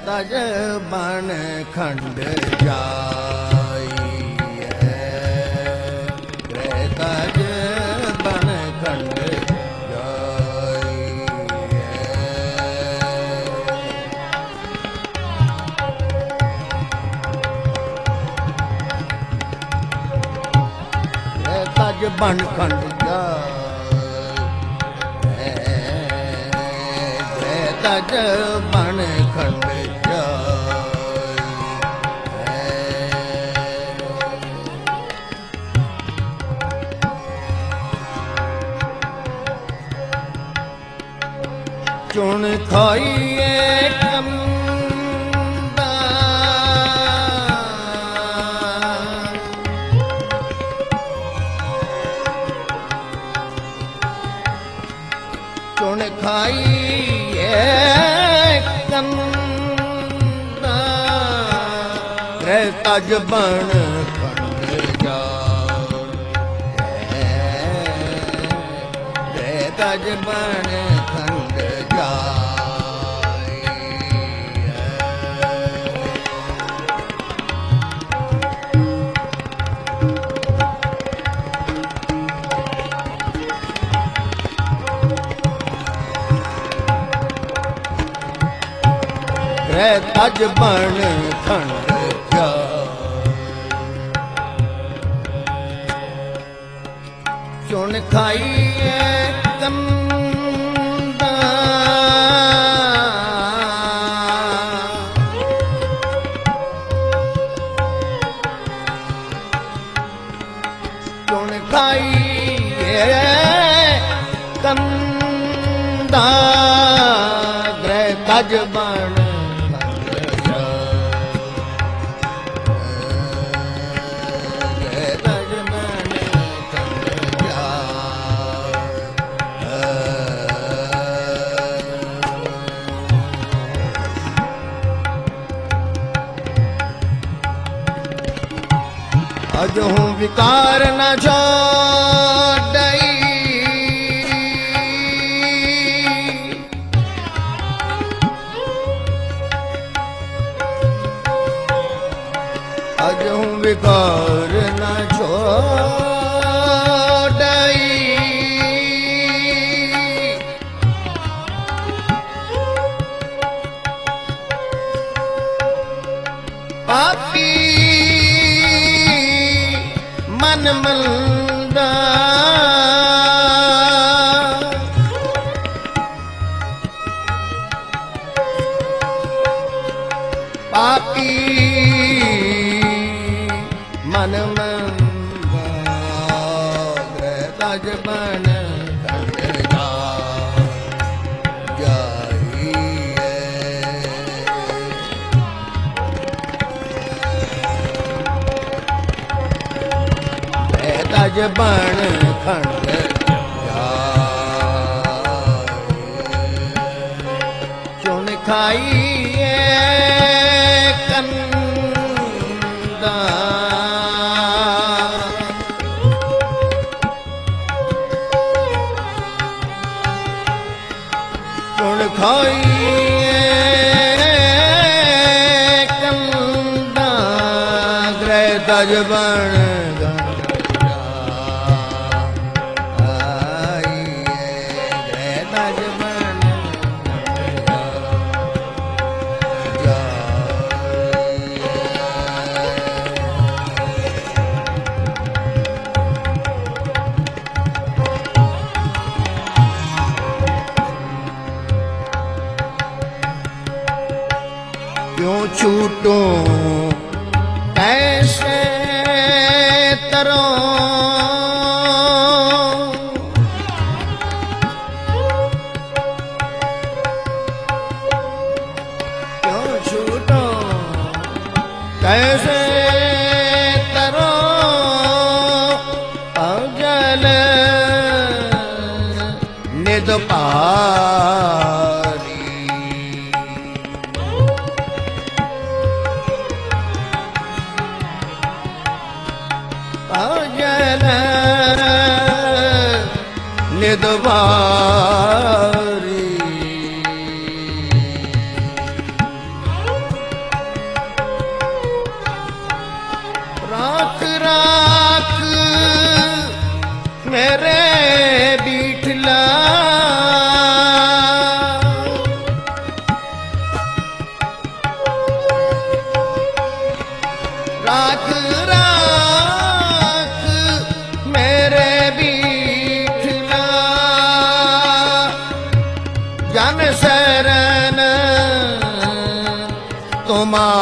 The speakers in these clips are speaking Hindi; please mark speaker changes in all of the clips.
Speaker 1: तज बन खंड जाइए, तज बन खंड जाइए, तज बन खंड जाइए, तज बन खंड चुन खाइए कंदा, चुन खाइए कंदा, तज बन खंड जाइए, तज बन खंड तज बन खंड जाइए, चुन खाइए कंदा, चुन खाइए कंदा, तज बन अजहूं विकार न छोड़ई, अजहूं विकार न छोड़ई, पापी मन मंदा, पापी मन मंदा, तज बन खंड जाइए, तज बन खंड जाइए, चुन खाइए कंदा, चुन खाइए कंदा, तज बन क्यों छूटूं कैसे तरों, क्यों छूटूं कैसे तरों, अजल निद पारी, अजल निद पारी,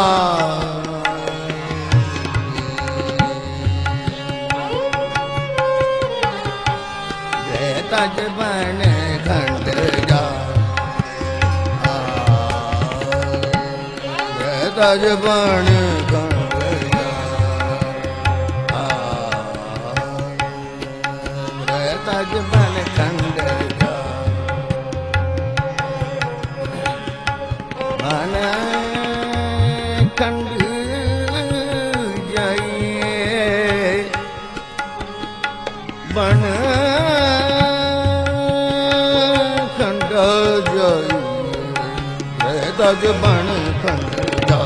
Speaker 1: तज बन खंड जा तज बन खंड जा तज बन खंड जा बन खंड जाइए बन तज बन खंड जा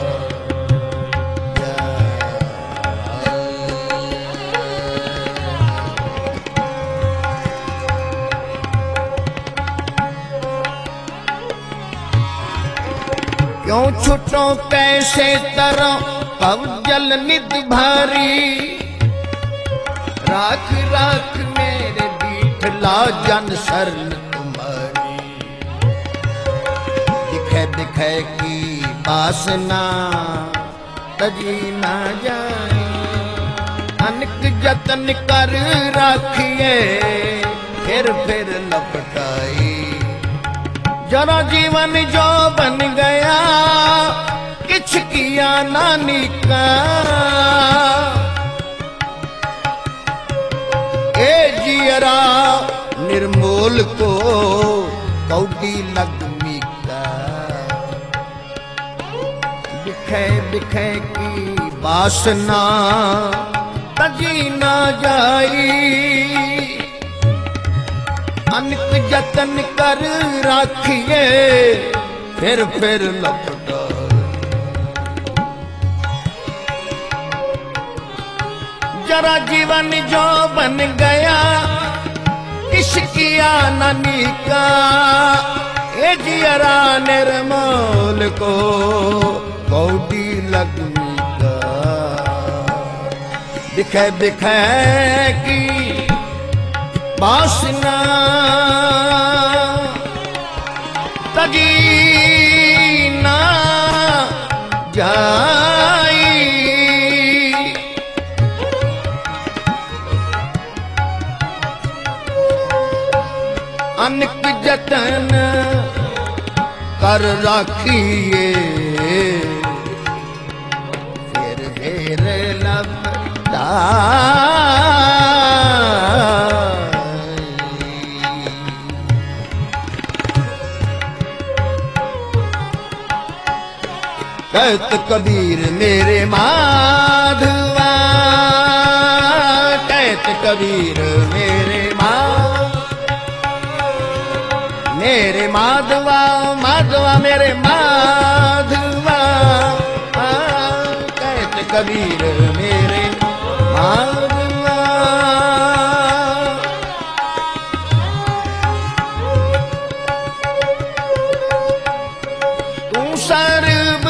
Speaker 1: क्यों छुटो कैसे तरह पव जल निध भारी राख राख मेरे बीठला जन शरण दिखे की वासना तजी ना जाए अनक जतन कर राखिए फिर लपटाई जरा जीवन जो बन गया किछ किया नानी का ए जियरा निर्मोल को कौड़ी लगमी बिखे की वासना तजी ना जाई अनक जतन कर राखिए फिर लपटा जरा जीवन जो बन गया किस किया नानी का ए जियरा निर्मोल को कौड़ी लगमी का दिखे की वासना तजी ना जाई अनक जतन कर राखिए फिर लपटा कहत कबीर मेरे माधवा कहत कबीर मेरे माधवा माधवा मेरे माधवा कहत कबीर मेरे माधवा तू सर्व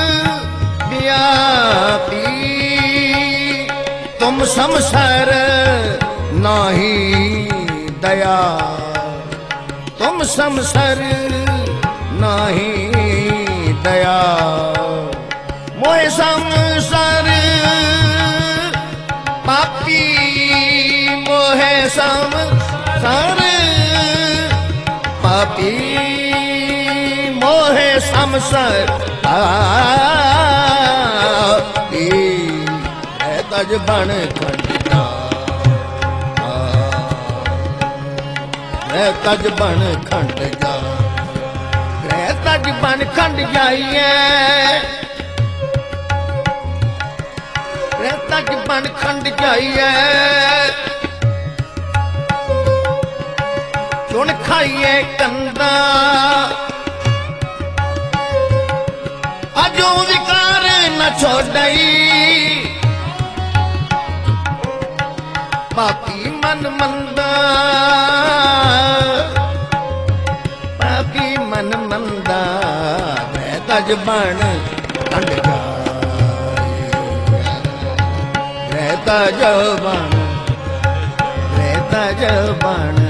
Speaker 1: व्यापी तुम समसर नाही दया तुम समसर नाही दया मोहे समसर पापी मोहे समसर पापी मोहे समसर पापी तज बन खंडा तज बन खंड जा तज बन खंड जाइए तज बन खंड जाइए चुन खाइए कंदा अजो विकार न छोड़ई पापी मन मंदा पापी मन मंदा तज बन खंड जाए तज बन